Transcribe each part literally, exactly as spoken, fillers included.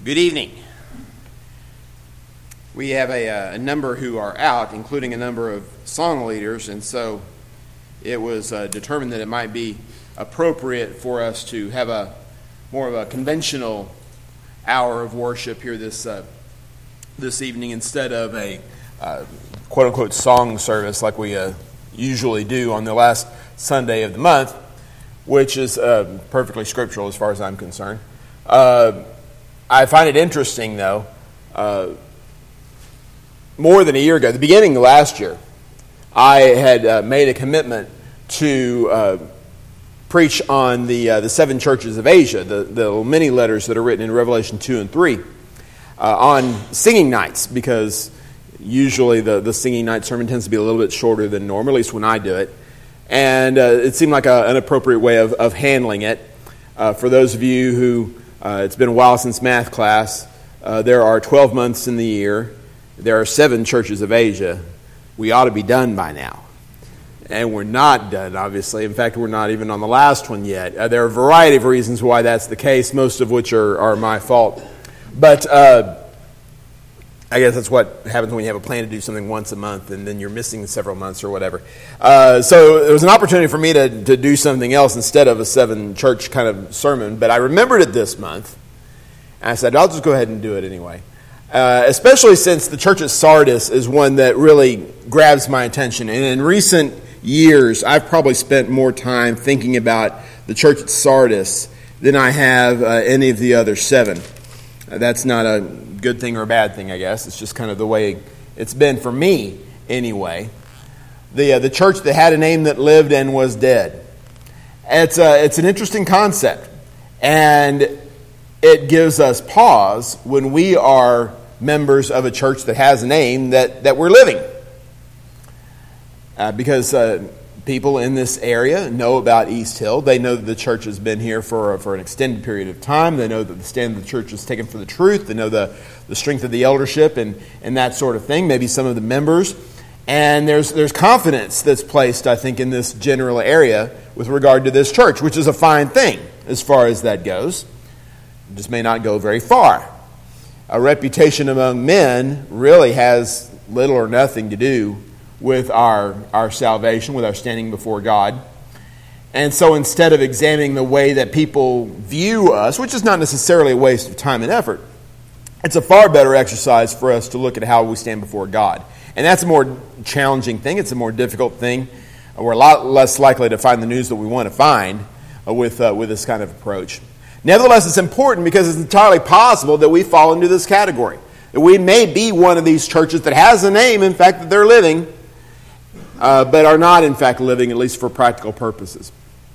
Good evening. We have a, a number who are out, including a number of song leaders, and so it was uh, determined that it might be appropriate for us to have a more of a conventional hour of worship here this uh, this evening instead of a uh, quote-unquote song service like we uh, usually do on the last Sunday of the month, which is uh, perfectly scriptural as far as I'm concerned. Uh, I find it interesting, though, uh, more than a year ago, the beginning of last year, I had uh, made a commitment to uh, preach on the uh, the seven churches of Asia, the, the little mini letters that are written in Revelation two and three, uh, on singing nights, because usually the, the singing night sermon tends to be a little bit shorter than normal, at least when I do it. And uh, it seemed like a, an appropriate way of, of handling it. Uh, for those of you who, uh, it's been a while since math class, uh, there are twelve months in the year. There are seven churches of Asia. We ought to be done by now. And we're not done, obviously. In fact, we're not even on the last one yet. Uh, there are a variety of reasons why that's the case, most of which are, are my fault. But uh, I guess that's what happens when you have a plan to do something once a month and then you're missing several months or whatever. Uh, so it was an opportunity for me to, to do something else instead of a seven-church kind of sermon. But I remembered it this month, and I said, I'll just go ahead and do it anyway. Uh, especially since the church at Sardis is one that really grabs my attention. And in recent years, I've probably spent more time thinking about the church at Sardis than I have uh, any of the other seven. Uh, that's not a good thing or a bad thing, I guess. It's just kind of the way it's been for me, anyway. The uh, the church that had a name that lived and was dead. It's uh, it's an interesting concept, and it gives us pause when we are members of a church that has a name that, that we're living. Uh, because uh, people in this area know about East Hill. They know that the church has been here for, for an extended period of time. They know that the stand of the church is taken for the truth. They know the, the strength of the eldership and, and that sort of thing, maybe some of the members. And there's there's confidence that's placed, I think, in this general area with regard to this church, which is a fine thing as far as that goes. It just may not go very far. A reputation among men really has little or nothing to do with our, our salvation, with our standing before God. And so instead of examining the way that people view us, which is not necessarily a waste of time and effort, it's a far better exercise for us to look at how we stand before God. And that's a more challenging thing. It's a more difficult thing. We're a lot less likely to find the news that we want to find with uh, with this kind of approach. Nevertheless, it's important because it's entirely possible that we fall into this category. That we may be one of these churches that has a name, in fact, that they're living, uh, but are not, in fact, living, at least for practical purposes.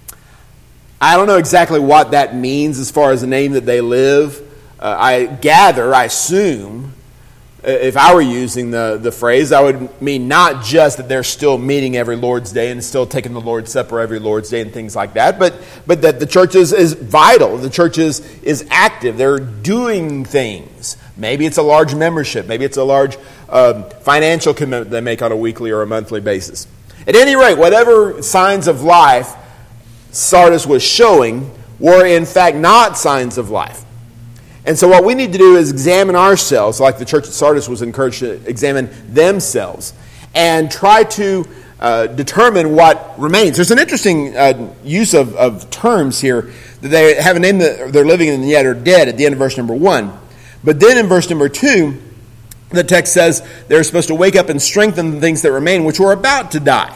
I don't know exactly what that means as far as the name that they live. Uh, I gather, I assume, if I were using the, the phrase, I would mean not just that they're still meeting every Lord's Day and still taking the Lord's Supper every Lord's Day and things like that, but but that the church is, is vital. The church is, is active. They're doing things. Maybe it's a large membership. Maybe it's a large uh, financial commitment they make on a weekly or a monthly basis. At any rate, whatever signs of life Sardis was showing were in fact not signs of life. And so what we need to do is examine ourselves, like the church at Sardis was encouraged to examine themselves, and try to uh, determine what remains. There's an interesting uh, use of, of terms here, that they have a name that they're living in and yet are dead at the end of verse number one. But then in verse number two, the text says they're supposed to wake up and strengthen the things that remain, which were about to die.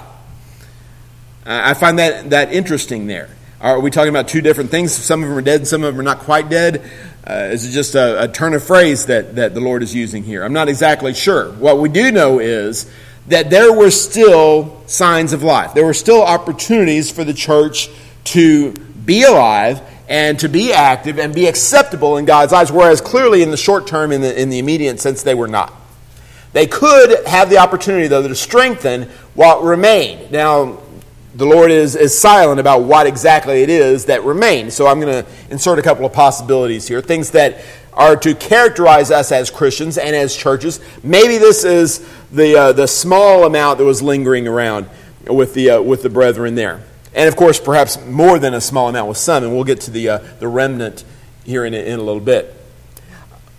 Uh, I find that, that interesting there. Are we talking about two different things? Some of them are dead and some of them are not quite dead. Uh, is it just a, a turn of phrase that, that the Lord is using here? I'm not exactly sure. What we do know is that there were still signs of life. There were still opportunities for the church to be alive and to be active and be acceptable in God's eyes, whereas clearly in the short term, in the, in the immediate sense, they were not. They could have the opportunity, though, to strengthen what remained. Now, the Lord is, is silent about what exactly it is that remains. So I'm going to insert a couple of possibilities here. Things that are to characterize us as Christians and as churches. Maybe this is the uh, the small amount that was lingering around with the uh, with the brethren there. And of course, perhaps more than a small amount with some. And we'll get to the uh, the remnant here in a, in a little bit.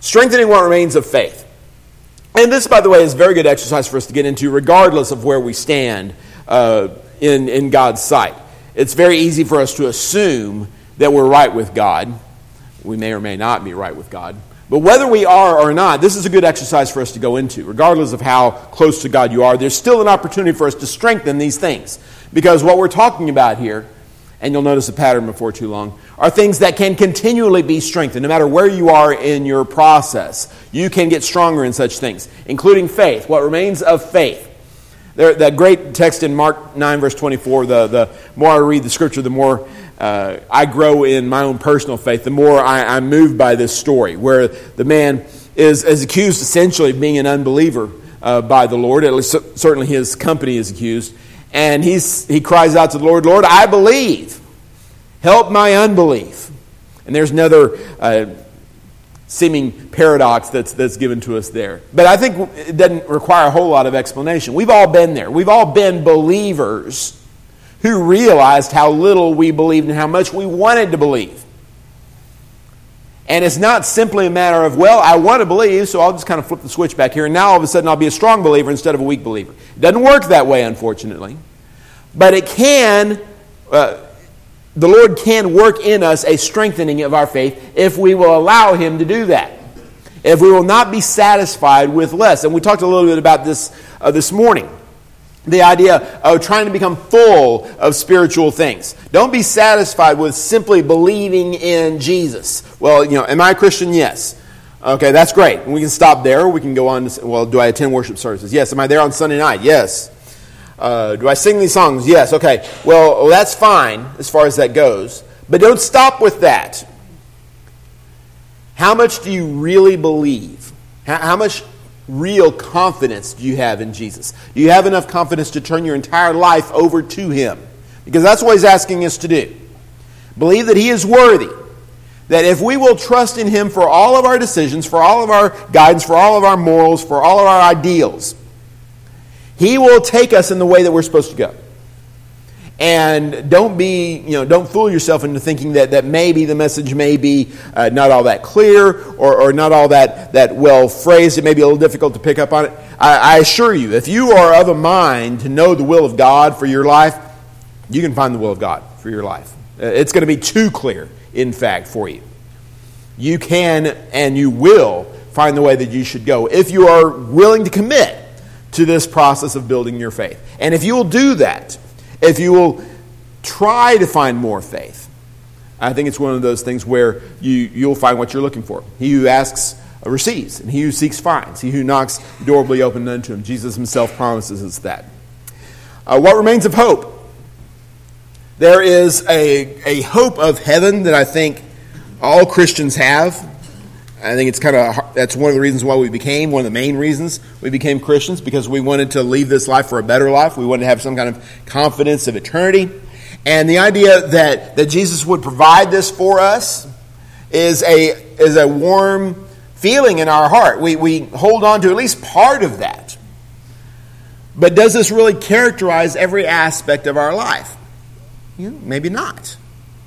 Strengthening what remains of faith. And this, by the way, is a very good exercise for us to get into regardless of where we stand uh, in, in God's sight. It's very easy for us to assume that we're right with God. We may or may not be right with God. But whether we are or not, this is a good exercise for us to go into. Regardless of how close to God you are, there's still an opportunity for us to strengthen these things. Because what we're talking about here, and you'll notice a pattern before too long, are things that can continually be strengthened. No matter where you are in your process, you can get stronger in such things, including faith, what remains of faith. There, that great text in Mark nine, verse twenty-four, the, the more I read the Scripture, the more uh, I grow in my own personal faith, the more I, I'm moved by this story, where the man is, is accused essentially of being an unbeliever uh, by the Lord. At least certainly his company is accused. And he's, he cries out to the Lord, Lord, I believe. Help my unbelief. And there's another uh, seeming paradox that's, that's given to us there. But I think it doesn't require a whole lot of explanation. We've all been there. We've all been believers who realized how little we believed and how much we wanted to believe. And it's not simply a matter of, well, I want to believe, so I'll just kind of flip the switch back here, and now all of a sudden I'll be a strong believer instead of a weak believer. It doesn't work that way, unfortunately. But it can, uh, the Lord can work in us a strengthening of our faith if we will allow Him to do that. If we will not be satisfied with less. And we talked a little bit about this uh, this morning. The idea of trying to become full of spiritual things. Don't be satisfied with simply believing in Jesus. Well, you know, am I a Christian? Yes. Okay, that's great. We can stop there. We can go on to, well, do I attend worship services? Yes. Am I there on Sunday night? Yes. Uh, do I sing these songs? Yes. Okay. Well, well, that's fine as far as that goes. But don't stop with that. How much do you really believe? How, how much real confidence do you have in Jesus? Do you have enough confidence to turn your entire life over to Him? Because that's what He's asking us to do. Believe that He is worthy. That if we will trust in Him for all of our decisions, for all of our guidance, for all of our morals, for all of our ideals, He will take us in the way that we're supposed to go. And don't be, you know, don't fool yourself into thinking that, that maybe the message may be uh, not all that clear or, or not all that, that well phrased. It may be a little difficult to pick up on it. I, I assure you, if you are of a mind to know the will of God for your life, you can find the will of God for your life. Uh, it's going to be too clear, in fact, for you. You can and you will find the way that you should go if you are willing to commit to this process of building your faith. And if you will do that, if you will try to find more faith, I think it's one of those things where you, you'll find what you're looking for. He who asks receives, and he who seeks finds. He who knocks, the door will be opened unto him. Jesus Himself promises us that. Uh, what remains of hope? There is a, a hope of heaven that I think all Christians have. I think it's kind of, that's one of the reasons why we became, one of the main reasons we became Christians, because we wanted to leave this life for a better life. We wanted to have some kind of confidence of eternity. And the idea that, that Jesus would provide this for us is a, is a warm feeling in our heart. We, we hold on to at least part of that. But does this really characterize every aspect of our life? You know, maybe not.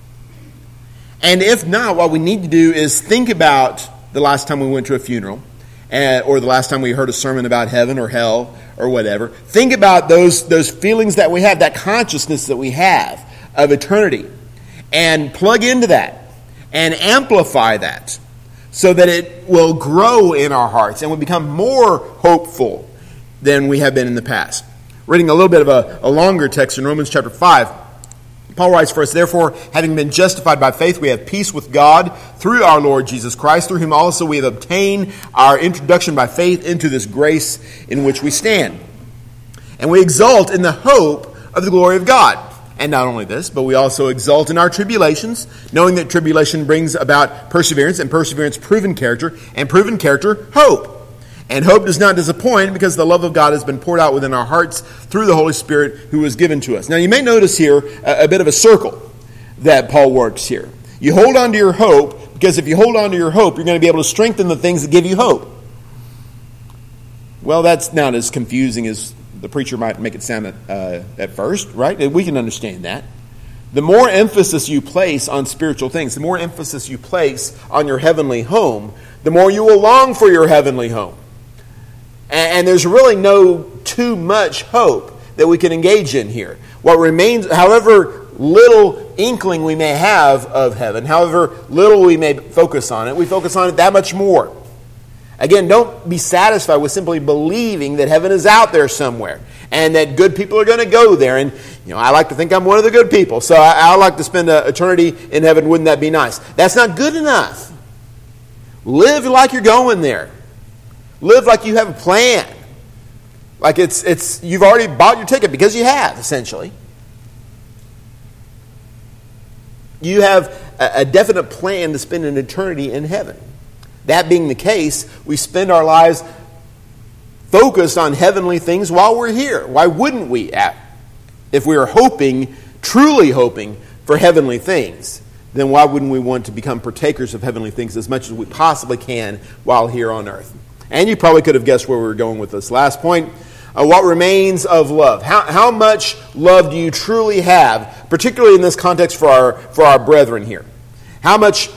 And if not, what we need to do is think about the last time we went to a funeral, uh, or the last time we heard a sermon about heaven or hell or whatever. Think about those, those feelings that we have, that consciousness that we have of eternity, and plug into that and amplify that so that it will grow in our hearts and we become more hopeful than we have been in the past. Reading a little bit of a, a longer text in Romans chapter five, Paul writes for us, therefore, having been justified by faith, we have peace with God through our Lord Jesus Christ, through whom also we have obtained our introduction by faith into this grace in which we stand. And we exult in the hope of the glory of God. And not only this, but we also exult in our tribulations, knowing that tribulation brings about perseverance, and perseverance proven character, and proven character hope. And hope does not disappoint, because the love of God has been poured out within our hearts through the Holy Spirit who was given to us. Now you may notice here a, a bit of a circle that Paul works here. You hold on to your hope, because if you hold on to your hope, you're going to be able to strengthen the things that give you hope. Well, that's not as confusing as the preacher might make it sound at, uh, at first, right? We can understand that. The more emphasis you place on spiritual things, the more emphasis you place on your heavenly home, the more you will long for your heavenly home. And, and there's really no too much hope that we can engage in here. What remains, however little inkling we may have of heaven, however little we may focus on it, we focus on it that much more. Again, don't be satisfied with simply believing that heaven is out there somewhere and that good people are going to go there. And, you know, I like to think I'm one of the good people, so I, I like to spend an eternity in heaven. Wouldn't that be nice? That's not good enough. Live like you're going there. Live like you have a plan. Like it's it's you've already bought your ticket, because you have, essentially. You have a, a definite plan to spend an eternity in heaven. That being the case, we spend our lives focused on heavenly things while we're here. Why wouldn't we? If we are hoping, truly hoping for heavenly things, then why wouldn't we want to become partakers of heavenly things as much as we possibly can while here on earth? And you probably could have guessed where we were going with this last point. Uh, what remains of love? How, how much love do you truly have, particularly in this context for our, for our brethren here? How much...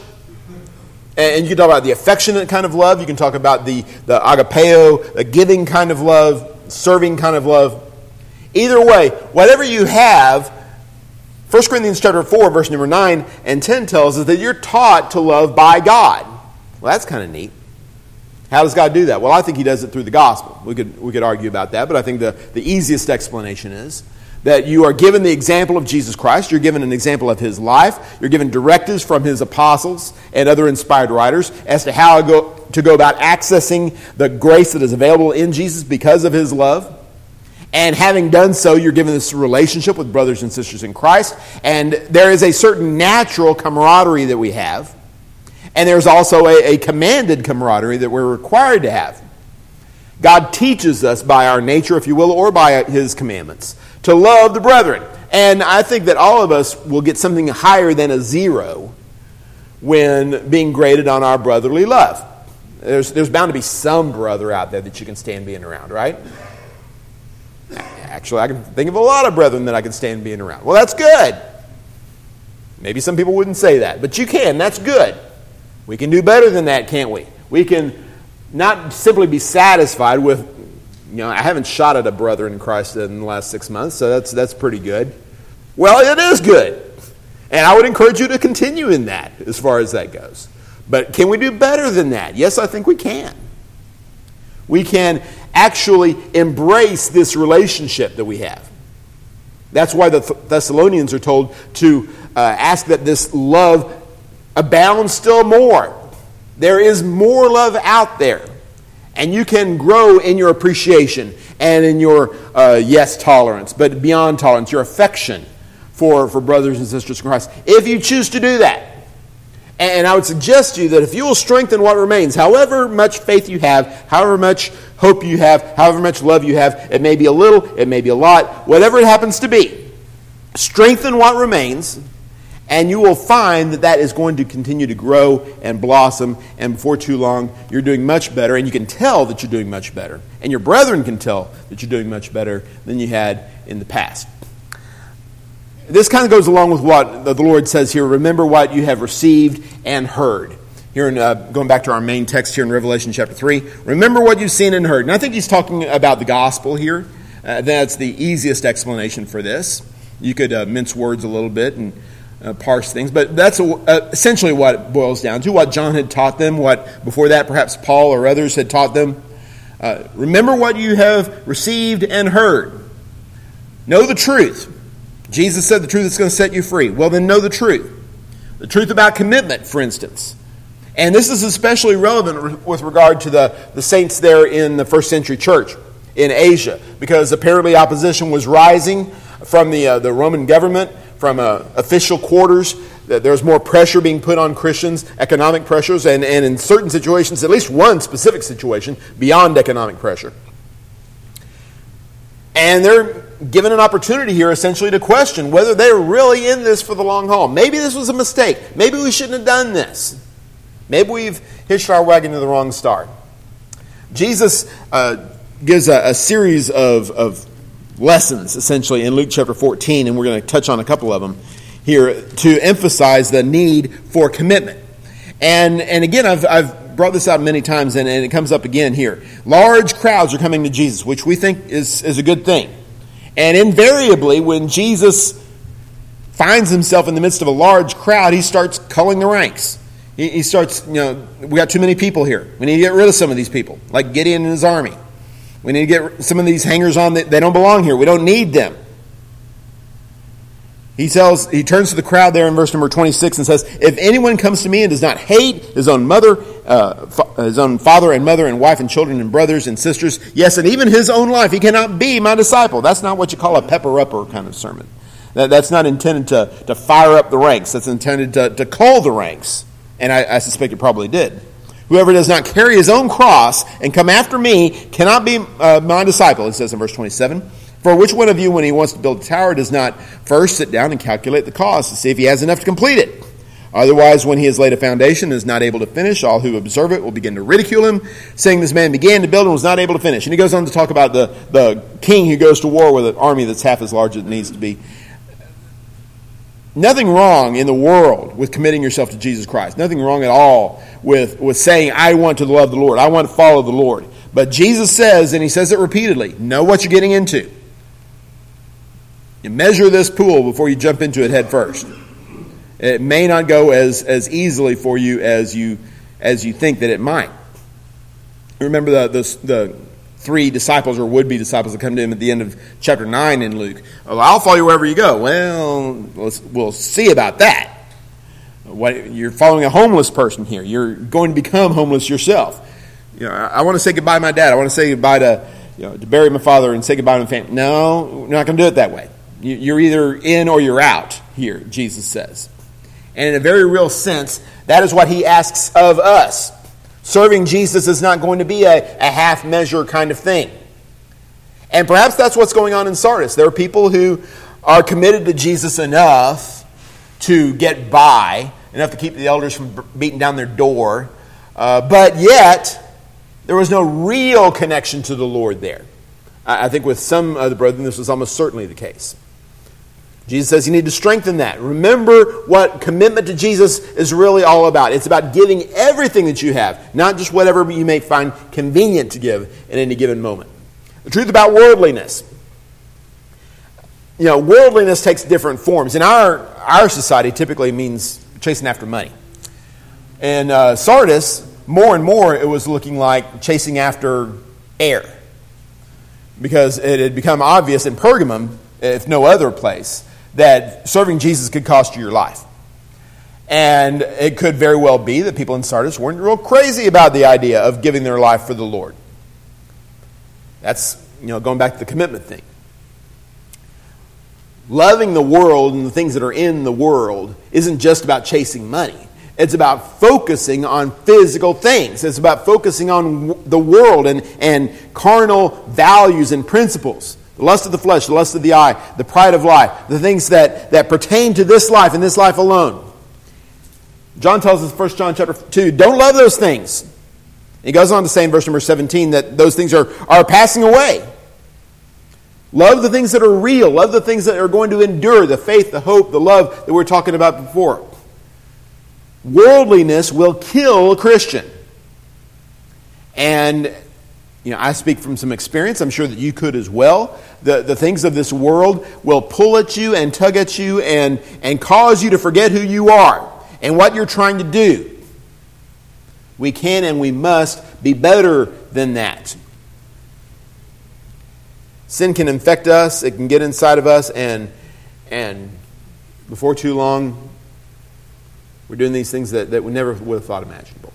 And you can talk about the affectionate kind of love. You can talk about the, the agapeo, the giving kind of love, serving kind of love. Either way, whatever you have, First Corinthians chapter four, verse number nine and ten tells us that you're taught to love by God. Well, that's kind of neat. How does God do that? Well, I think he does it through the gospel. We could, we could argue about that, but I think the, the easiest explanation is that you are given the example of Jesus Christ. You're given an example of his life. You're given directives from his apostles and other inspired writers as to how to go, to go about accessing the grace that is available in Jesus because of his love. And having done so, you're given this relationship with brothers and sisters in Christ. And there is a certain natural camaraderie that we have. And there's also a, a commanded camaraderie that we're required to have. God teaches us by our nature, if you will, or by his commandments, to love the brethren. And I think that all of us will get something higher than a zero when being graded on our brotherly love. There's, there's bound to be some brother out there that you can stand being around, right? Actually, I can think of a lot of brethren that I can stand being around. Well, that's good. Maybe some people wouldn't say that, but you can. That's good. We can do better than that, can't we? We can not simply be satisfied with, you know, I haven't shot at a brother in Christ in the last six months, so that's that's pretty good. Well, it is good. And I would encourage you to continue in that as far as that goes. But can we do better than that? Yes, I think we can. We can actually embrace this relationship that we have. That's why the Thessalonians are told to uh, ask that this love abound still more. There is more love out there. And you can grow in your appreciation and in your, uh, yes, tolerance, but beyond tolerance, your affection for, for brothers and sisters in Christ, if you choose to do that. And I would suggest to you that if you will strengthen what remains, however much faith you have, however much hope you have, however much love you have, it may be a little, it may be a lot, whatever it happens to be, strengthen what remains, and you will find that that is going to continue to grow and blossom, and before too long, you're doing much better, and you can tell that you're doing much better. And your brethren can tell that you're doing much better than you had in the past. This kind of goes along with what the Lord says here. Remember what you have received and heard. Here, in, uh, going back to our main text here in Revelation chapter three. Remember what you've seen and heard. And I think he's talking about the gospel here. Uh, that's the easiest explanation for this. You could uh, mince words a little bit and Uh, parse things, but that's uh, essentially what it boils down to, what John had taught them, what before that perhaps Paul or others had taught them. Uh, remember what you have received and heard. Know the truth. Jesus said the truth is going to set you free. Well, then know the truth. The truth about commitment, for instance. And this is especially relevant with regard to the, the saints there in the first century church in Asia, because apparently opposition was rising from the, uh, the Roman government, from uh, official quarters. There's more pressure being put on Christians, economic pressures, and, and in certain situations, at least one specific situation, beyond economic pressure. And they're given an opportunity here essentially to question whether they're really in this for the long haul. Maybe this was a mistake. Maybe we shouldn't have done this. Maybe we've hitched our wagon to the wrong star. Jesus uh, gives a, a series of, of lessons, essentially, in Luke chapter fourteen, and we're going to touch on a couple of them here to emphasize the need for commitment. And and again, I've, I've I've brought this out many times, and, and it comes up again here. Large crowds are coming to Jesus, which we think is, is a good thing. And invariably, when Jesus finds himself in the midst of a large crowd, he starts culling the ranks. He, he starts, you know, we got too many people here. We need to get rid of some of these people, like Gideon and his army. We need to get some of these hangers-on that they don't belong here. We don't need them. He tells, he turns to the crowd there in verse number twenty-six and says, if anyone comes to me and does not hate his own mother, uh, fa- his own father and mother and wife and children and brothers and sisters, yes, and even his own life, he cannot be my disciple. That's not what you call a pepper-upper kind of sermon. That, that's not intended to, to fire up the ranks. That's intended to, to cull the ranks. And I, I suspect it probably did. Whoever does not carry his own cross and come after me cannot be uh, my disciple, it says in verse twenty-seven. For which one of you, when he wants to build a tower, does not first sit down and calculate the cost to see if he has enough to complete it? Otherwise, when he has laid a foundation and is not able to finish, all who observe it will begin to ridicule him, saying this man began to build and was not able to finish. And he goes on to talk about the, the king who goes to war with an army that's half as large as it needs to be. Nothing wrong in the world with committing yourself to Jesus Christ. Nothing wrong at all with, with saying, I want to love the Lord. I want to follow the Lord. But Jesus says, and he says it repeatedly, know what you're getting into. You measure this pool before you jump into it head first. It may not go as, as easily for you as you as you think that it might. Remember the, the, the three disciples or would-be disciples that come to him at the end of chapter nine in Luke. Well, I'll follow you wherever you go. Well, let's, we'll see about that. What, you're following a homeless person here. You're going to become homeless yourself. You know, I, I want to say goodbye to my dad. I want to say goodbye to, you know, to bury my father and say goodbye to my family. No, we're not going to do it that way. You're either in or you're out here, Jesus says. And in a very real sense, that is what he asks of us. Serving Jesus is not going to be a, a half-measure kind of thing. And perhaps that's what's going on in Sardis. There are people who are committed to Jesus enough to get by, enough to keep the elders from beating down their door, uh, but yet there was no real connection to the Lord there. I, I think with some of the brethren, this was almost certainly the case. Jesus says you need to strengthen that. Remember what commitment to Jesus is really all about. It's about giving everything that you have, not just whatever you may find convenient to give at any given moment. The truth about worldliness. You know, worldliness takes different forms. In our, our society, typically means chasing after money. In uh, Sardis, more and more it was looking like chasing after air. Because it had become obvious in Pergamum, if no other place, that serving Jesus could cost you your life. And it could very well be that people in Sardis weren't real crazy about the idea of giving their life for the Lord. That's, you know, going back to the commitment thing. Loving the world and the things that are in the world isn't just about chasing money. It's about focusing on physical things. It's about focusing on the world and, and carnal values and principles. The lust of the flesh, the lust of the eye, the pride of life, the things that, that pertain to this life and this life alone. John tells us in First John chapter two, don't love those things. He goes on to say in verse number seventeen that those things are, are passing away. Love the things that are real. Love the things that are going to endure. The faith, the hope, the love that we were talking about before. Worldliness will kill a Christian. And, you know, I speak from some experience. I'm sure that you could as well. The, the things of this world will pull at you and tug at you and, and cause you to forget who you are and what you're trying to do. We can and we must be better than that. Sin can infect us. It can get inside of us. And, and before too long, we're doing these things that, that we never would have thought imaginable.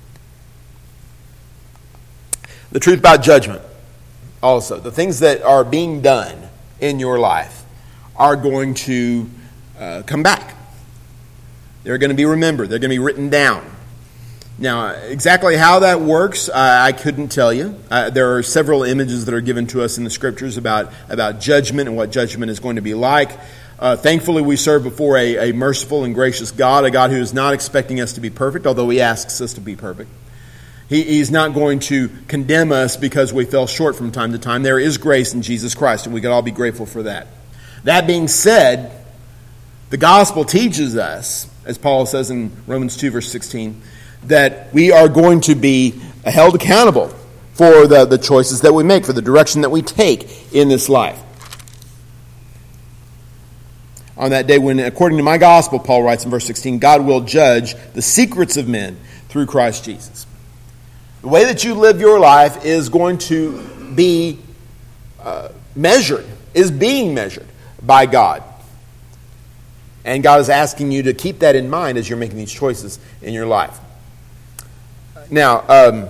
The truth about judgment also. The things that are being done in your life are going to uh, come back. They're going to be remembered. They're going to be written down. Now, exactly how that works, uh, I couldn't tell you. Uh, there are several images that are given to us in the Scriptures about, about judgment and what judgment is going to be like. Uh, thankfully, we serve before a, a merciful and gracious God, a God who is not expecting us to be perfect, although He asks us to be perfect. He, he's not going to condemn us because we fell short from time to time. There is grace in Jesus Christ, and we can all be grateful for that. That being said, the gospel teaches us, as Paul says in Romans two, verse sixteen, that we are going to be held accountable for the, the choices that we make, for the direction that we take in this life. On that day when, according to my gospel, Paul writes in verse sixteen, God will judge the secrets of men through Christ Jesus. The way that you live your life is going to be uh, measured, is being measured by God. And God is asking you to keep that in mind as you're making these choices in your life. Now, um,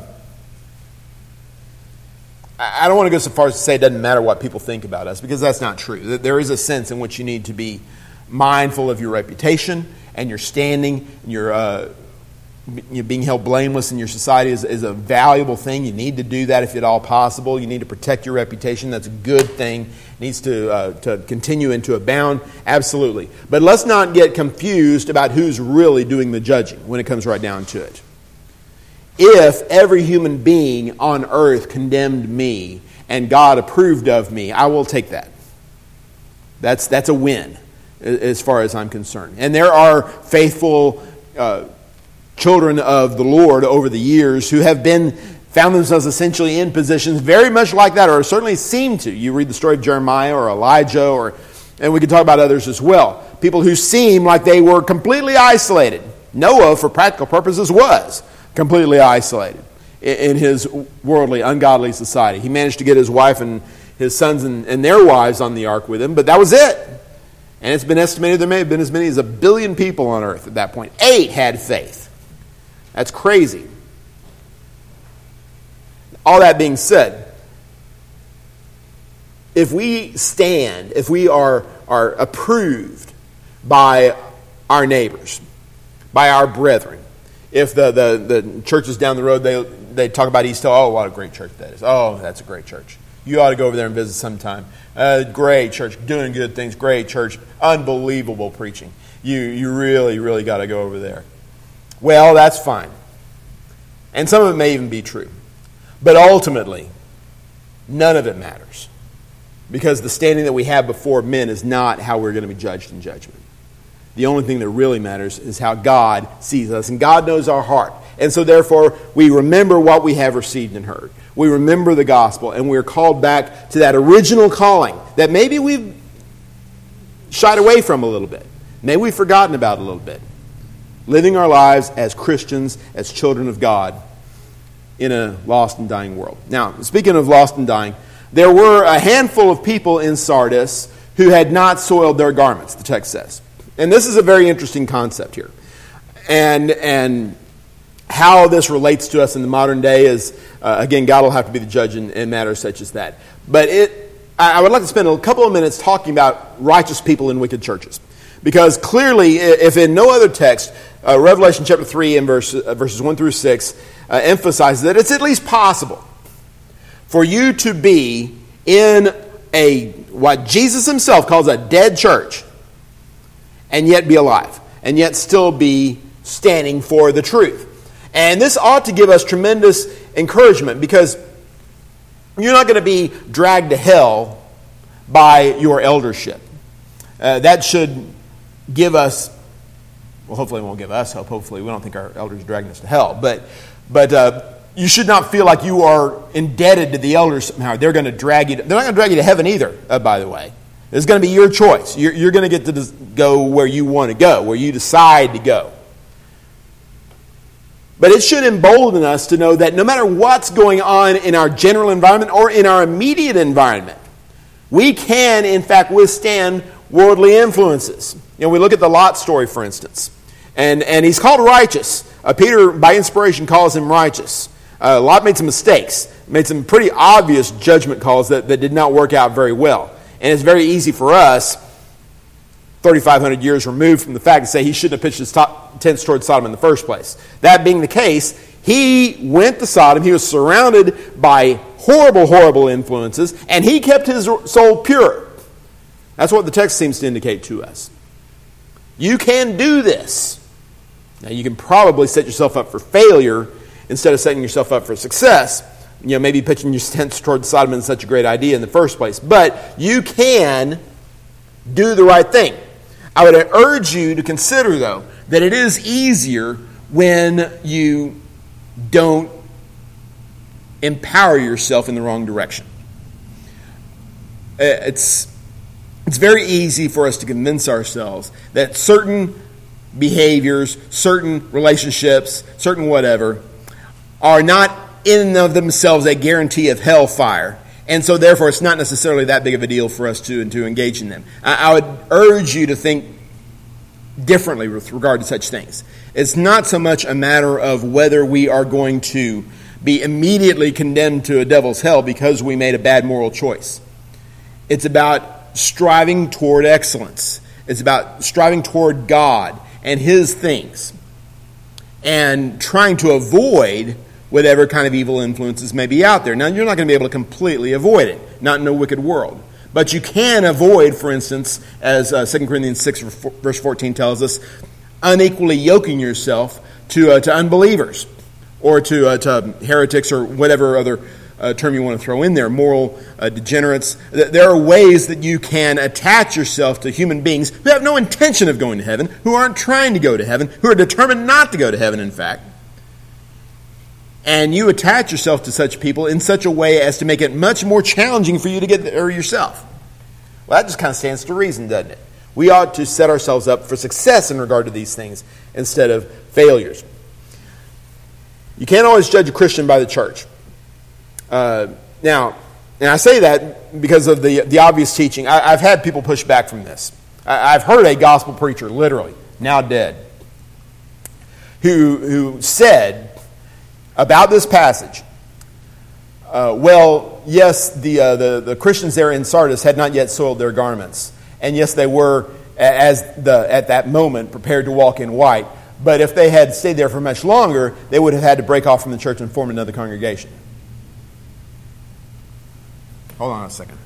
I don't want to go so far as to say it doesn't matter what people think about us, because that's not true. There is a sense in which you need to be mindful of your reputation and your standing, and your uh, you know, being held blameless in your society is, is a valuable thing. You need to do that if at all possible. You need to protect your reputation. That's a good thing. It needs to uh, to continue and to abound. Absolutely. But let's not get confused about who's really doing the judging when it comes right down to it. If every human being on earth condemned me and God approved of me, I will take that. That's that's a win as far as I'm concerned. And there are faithful uh, children of the Lord over the years who have been found themselves essentially in positions very much like that, or certainly seem to. You read the story of Jeremiah or Elijah, or and we can talk about others as well. People who seem like they were completely isolated. Noah, for practical purposes, was completely isolated in his worldly, ungodly society. He managed to get his wife and his sons and, and their wives on the ark with him, but that was it. And it's been estimated there may have been as many as a billion people on earth at that point. Eight had faith. That's crazy. All that being said, if we stand, if we are, are approved by our neighbors, by our brethren, if the, the, the churches down the road, they, they talk about East Hill, oh, what a great church that is. Oh, that's a great church. You ought to go over there and visit sometime. Uh, great church, doing good things, great church, unbelievable preaching. You, you really, really got to go over there. Well, that's fine. And some of it may even be true. But ultimately, none of it matters. Because the standing that we have before men is not how we're going to be judged in judgment. The only thing that really matters is how God sees us. And God knows our heart. And so therefore, we remember what we have received and heard. We remember the gospel. And we're called back to that original calling that maybe we've shied away from a little bit. Maybe we've forgotten about a little bit. Living our lives as Christians, as children of God, in a lost and dying world. Now, speaking of lost and dying, there were a handful of people in Sardis who had not soiled their garments, the text says. And this is a very interesting concept here. And and how this relates to us in the modern day is, uh, again, God will have to be the judge in, in matters such as that. But it, I would like to spend a couple of minutes talking about righteous people in wicked churches. Because clearly, if in no other text, uh, Revelation chapter three and verse, uh, verses one through six uh, emphasizes that it's at least possible for you to be in a, what Jesus himself calls a dead church, and yet be alive, and yet still be standing for the truth. And this ought to give us tremendous encouragement, because you're not going to be dragged to hell by your eldership. Uh, that should give us, well, hopefully it won't give us hope. Hopefully we don't think our elders are dragging us to hell. But but uh, you should not feel like you are indebted to the elders somehow. They're going to drag you. To, they're not going to drag you to heaven either, uh, by the way. It's going to be your choice. You're, you're going to get to go where you want to go, where you decide to go. But it should embolden us to know that no matter what's going on in our general environment or in our immediate environment, we can, in fact, withstand worldly influences. You know, we look at the Lot story, for instance, and, and he's called righteous. Uh, Peter, by inspiration, calls him righteous. Uh, Lot made some mistakes, made some pretty obvious judgment calls that, that did not work out very well. And it's very easy for us, thirty-five hundred years removed from the fact, to say he shouldn't have pitched his top tents towards Sodom in the first place. That being the case, he went to Sodom. He was surrounded by horrible, horrible influences, and he kept his soul pure. That's what the text seems to indicate to us. You can do this. Now, you can probably set yourself up for failure instead of setting yourself up for success. You know, maybe pitching your tents towards Sodom isn't such a great idea in the first place. But you can do the right thing. I would urge you to consider, though, that it is easier when you don't empower yourself in the wrong direction. It's, it's very easy for us to convince ourselves that certain behaviors, certain relationships, certain whatever, are not in and of themselves a guarantee of hellfire. And so therefore it's not necessarily that big of a deal for us to, to engage in them. I, I would urge you to think differently with regard to such things. It's not so much a matter of whether we are going to be immediately condemned to a devil's hell because we made a bad moral choice. It's about striving toward excellence. It's about striving toward God and His things and trying to avoid whatever kind of evil influences may be out there. Now, you're not going to be able to completely avoid it, not in a wicked world. But you can avoid, for instance, as uh, Second Corinthians six, verse fourteen tells us, unequally yoking yourself to uh, to unbelievers or to, uh, to heretics or whatever other uh, term you want to throw in there, moral uh, degenerates. There are ways that you can attach yourself to human beings who have no intention of going to heaven, who aren't trying to go to heaven, who are determined not to go to heaven, in fact. And you attach yourself to such people in such a way as to make it much more challenging for you to get there yourself. Well, that just kind of stands to reason, doesn't it? We ought to set ourselves up for success in regard to these things instead of failures. You can't always judge a Christian by the church. Uh, now, and I say that because of the, the obvious teaching. I, I've had people push back from this. I, I've heard a gospel preacher, literally, now dead, who, who said about this passage, uh, well, yes, the, uh, the the Christians there in Sardis had not yet soiled their garments, and yes, they were as the at that moment prepared to walk in white. But if they had stayed there for much longer, they would have had to break off from the church and form another congregation. Hold on a second.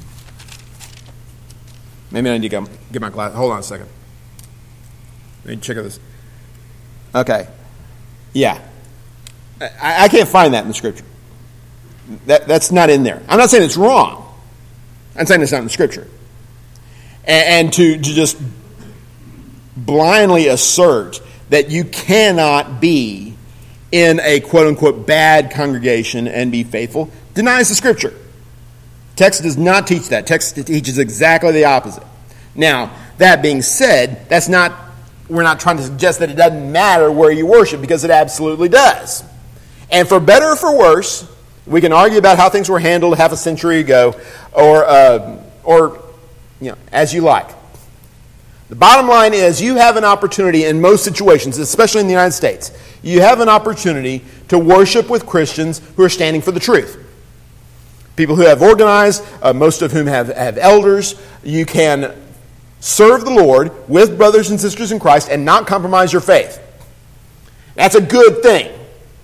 Maybe I need to get my glass. Hold on a second. Let me check this. Okay. Yeah. I, I can't find that in the Scripture. That, that's not in there. I'm not saying it's wrong. I'm saying it's not in the Scripture. And, and to, to just blindly assert that you cannot be in a quote-unquote bad congregation and be faithful denies the Scripture. Text does not teach that. Text teaches exactly the opposite. Now, that being said, that's not, we're not trying to suggest that it doesn't matter where you worship, because it absolutely does. And for better or for worse, we can argue about how things were handled half a century ago, or, uh, or you know, as you like. The bottom line is you have an opportunity in most situations, especially in the United States, you have an opportunity to worship with Christians who are standing for the truth. People who have organized, uh, most of whom have, have elders. You can serve the Lord with brothers and sisters in Christ and not compromise your faith. That's a good thing.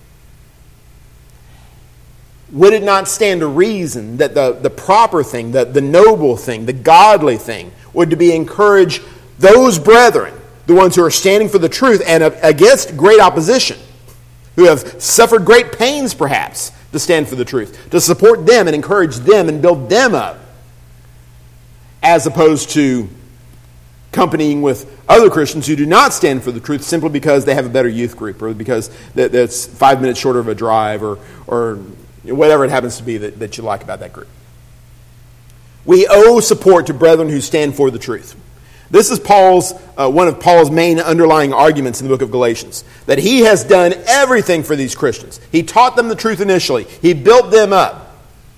Would it not stand to reason that the, the proper thing, the, the noble thing, the godly thing, would to be encourage those brethren, the ones who are standing for the truth and against great opposition, who have suffered great pains perhaps to stand for the truth, to support them and encourage them and build them up, as opposed to companying with other Christians who do not stand for the truth simply because they have a better youth group, or because that's five minutes shorter of a drive, or or whatever it happens to be that, that you like about that group. We owe support to brethren who stand for the truth. This is Paul's uh, one of Paul's main underlying arguments in the book of Galatians, that he has done everything for these Christians. He taught them the truth initially. He built them up.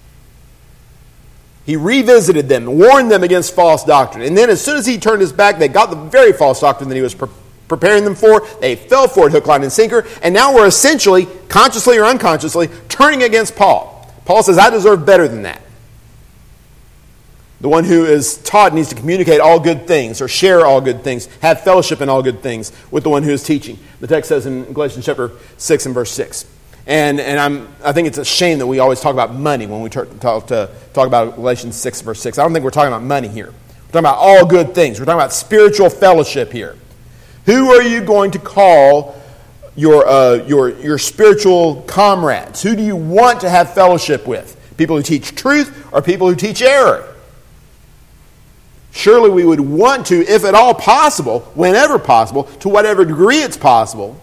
He revisited them, warned them against false doctrine. And then as soon as he turned his back, they got the very false doctrine that he was pre- preparing them for. They fell for it hook, line, and sinker. And now we're essentially, consciously or unconsciously, turning against Paul. Paul says, I deserve better than that. The one who is taught needs to communicate all good things, or share all good things, have fellowship in all good things with the one who is teaching. The text says in Galatians chapter six and verse six. And and I'm I think it's a shame that we always talk about money when we talk, talk, to, talk about Galatians six verse six. I don't think we're talking about money here. We're talking about all good things. We're talking about spiritual fellowship here. Who are you going to call your uh, your your spiritual comrades? Who do you want to have fellowship with? People who teach truth or people who teach error? Surely we would want to, if at all possible, whenever possible, to whatever degree it's possible,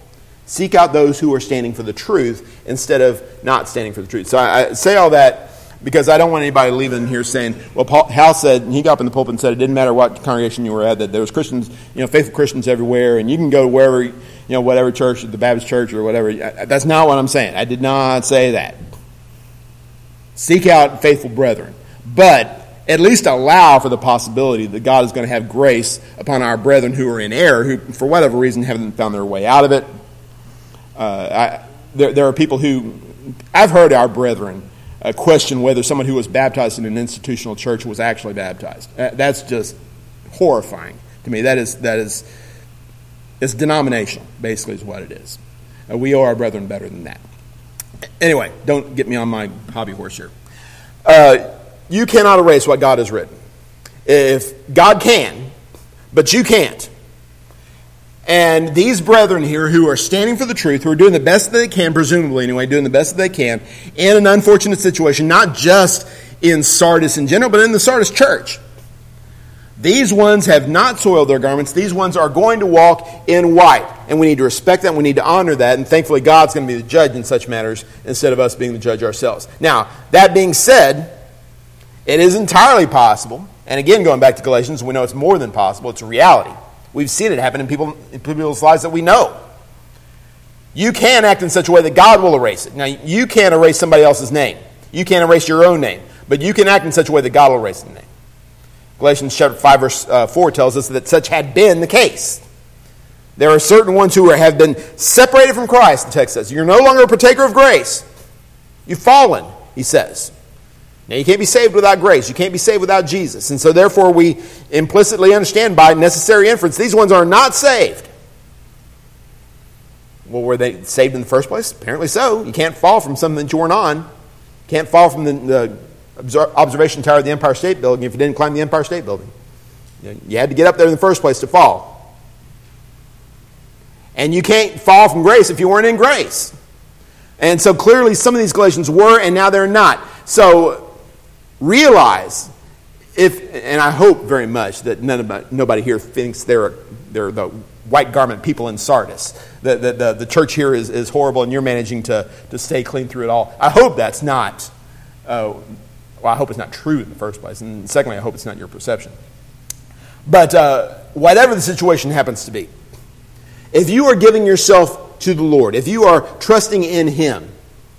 Seek out those who are standing for the truth instead of not standing for the truth. So I, I say all that because I don't want anybody leaving here saying, well, Paul, Hal said, and he got up in the pulpit and said it didn't matter what congregation you were at, that there was Christians, you know, faithful Christians everywhere, and you can go wherever, you know, whatever church, the Baptist church or whatever. That's not what I'm saying. I did not say that. Seek out faithful brethren. But at least allow for the possibility that God is going to have grace upon our brethren who are in error, who, for whatever reason, haven't found their way out of it. Uh, I, there, there are people who, I've heard our brethren uh, question whether someone who was baptized in an institutional church was actually baptized. Uh, that's just horrifying to me. That is, that is, it's denominational, basically, is what it is. Uh, we owe our brethren better than that. Anyway, don't get me on my hobby horse here. Uh, you cannot erase what God has written. If God can, but you can't. And these brethren here who are standing for the truth, who are doing the best that they can, presumably anyway, doing the best that they can, in an unfortunate situation, not just in Sardis in general, but in the Sardis church. These ones have not soiled their garments. These ones are going to walk in white. And we need to respect that. We need to honor that. And thankfully, God's going to be the judge in such matters instead of us being the judge ourselves. Now, that being said, it is entirely possible. And again, going back to Galatians, we know it's more than possible. It's a reality. We've seen it happen in, people, in people's lives that we know. You can act in such a way that God will erase it. Now, you can't erase somebody else's name. You can't erase your own name. But you can act in such a way that God will erase the name. Galatians chapter five, verse uh, four tells us that such had been the case. There are certain ones who are, have been separated from Christ, the text says. You're no longer a partaker of grace. You've fallen, he says. Now, you can't be saved without grace. You can't be saved without Jesus. And so, therefore, we implicitly understand by necessary inference, these ones are not saved. Well, were they saved in the first place? Apparently so. You can't fall from something that you weren't on. You can't fall from the, the observation tower of the Empire State Building if you didn't climb the Empire State Building. You had to get up there in the first place to fall. And you can't fall from grace if you weren't in grace. And so, clearly, some of these Galatians were, and now they're not. So, realize, if, and I hope very much that none of, nobody here thinks they're, they're the white garment people in Sardis. The, the, the, the church here is, is horrible and you're managing to, to stay clean through it all. I hope that's not, uh, well, I hope it's not true in the first place. And secondly, I hope it's not your perception. But uh, whatever the situation happens to be, if you are giving yourself to the Lord, if you are trusting in Him,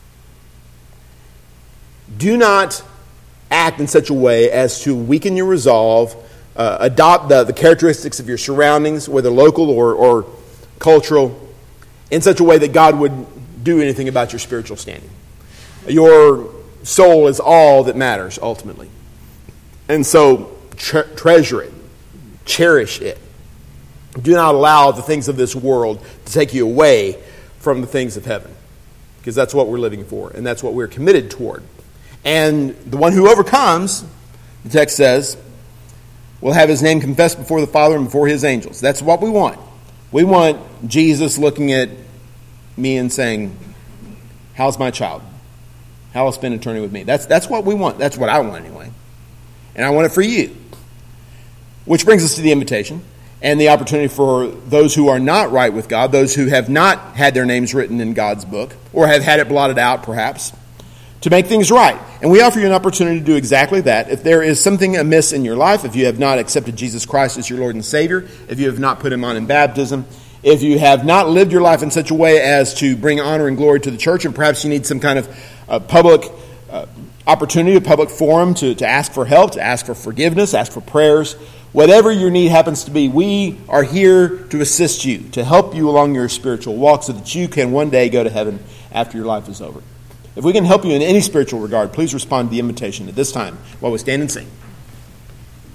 do not act in such a way as to weaken your resolve, uh, adopt the, the characteristics of your surroundings, whether local or, or cultural, in such a way that God would do anything about your spiritual standing. Your soul is all that matters, ultimately. And so, tre- treasure it. Cherish it. Do not allow the things of this world to take you away from the things of heaven. Because that's what we're living for, and that's what we're committed toward. And the one who overcomes, the text says, will have his name confessed before the Father and before his angels. That's what we want. We want Jesus looking at me and saying, how's my child? How will spend eternity with me? That's, that's what we want. That's what I want anyway. And I want it for you. Which brings us to the invitation and the opportunity for those who are not right with God, those who have not had their names written in God's book, or have had it blotted out perhaps, to make things right. And we offer you an opportunity to do exactly that. If there is something amiss in your life, if you have not accepted Jesus Christ as your Lord and Savior, if you have not put Him on in baptism, if you have not lived your life in such a way as to bring honor and glory to the church, and perhaps you need some kind of uh, public uh, opportunity, a public forum to, to ask for help, to ask for forgiveness, ask for prayers, whatever your need happens to be, we are here to assist you, to help you along your spiritual walk so that you can one day go to heaven after your life is over. If we can help you in any spiritual regard, please respond to the invitation at this time while we stand and sing.